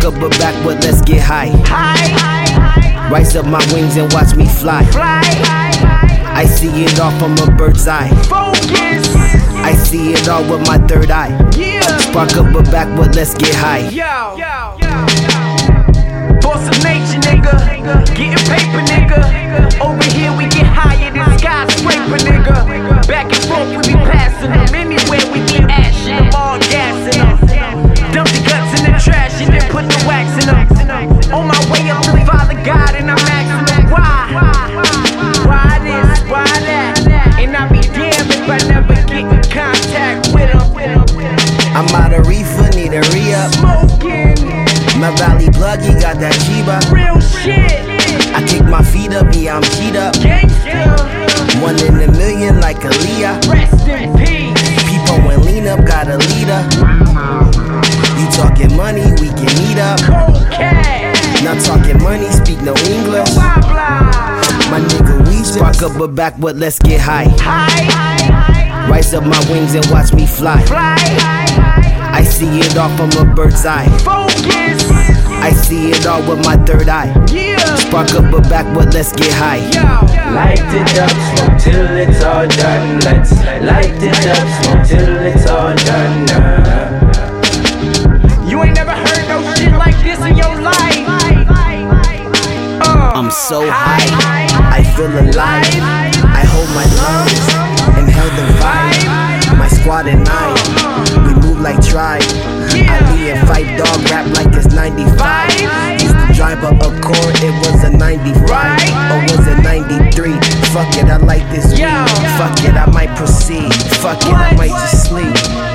up a backward, let's get high. Rise up my wings and watch me fly. I see it all from a bird's eye. I see it all with my third eye. Spark up a backward, let's get high. Force of nature, nigga. Getting paper, nigga. Over here we get higher than skyscraper, nigga. Back and forth we be passing them. Anywhere we be ashing them, all gassing them. Dump the guts in the trash and then put the wax in them. On my way up to Father God and I'm asking them why. Why this, why that? And I be damned if I never get in contact with them. I'm out of reefer, need a re-up. Smoking. My valley plug, he got that Chiba. Real shit. I kick my feet up, yeah, I'm cheat up. Gangsta. 1 in a million like Aaliyah. Rest in peace. People when lean up, got a leader. You talking money, we can meet up. Cold cash. Not talking money, speak no English. Blah, blah. My nigga, we spark up a backward, let's get high. Rise up my wings and watch me fly. I see it all from a bird's eye. Focus. I see it all with my third eye. Spark up a backward, let's get high. Light it up, smoke till it's all done. Let's light it up, smoke till it's all done. You ain't never heard no shit like this in your life. I'm so high, I feel alive. I hold my lungs, inhale the vibe. My squad and I, we move like tribe. Ali and Fight Dog rap like it's 95. Used to drive up a core, it was a 95 or was it 93? Fuck it, I like this weed. Fuck it, I might proceed. Fuck it, I might just sleep.